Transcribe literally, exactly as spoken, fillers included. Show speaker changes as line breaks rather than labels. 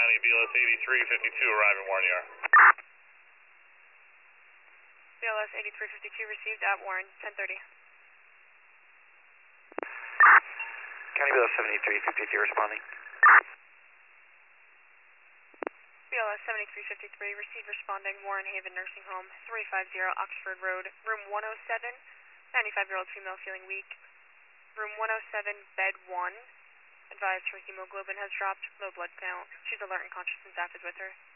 County, B L S eighty-three fifty-two, arriving Warren E R.
B L S eighty-three fifty-two received at Warren, ten thirty.
County B L S seventy-three fifty-two responding.
B L S seventy-three fifty-three received responding Warren Haven Nursing Home, three fifty Oxford Road, room one oh seven, ninety-five-year-old female feeling weak. Room one oh seven, bed one. Advised her hemoglobin has dropped, low blood count. She's alert and conscious and staff is with her.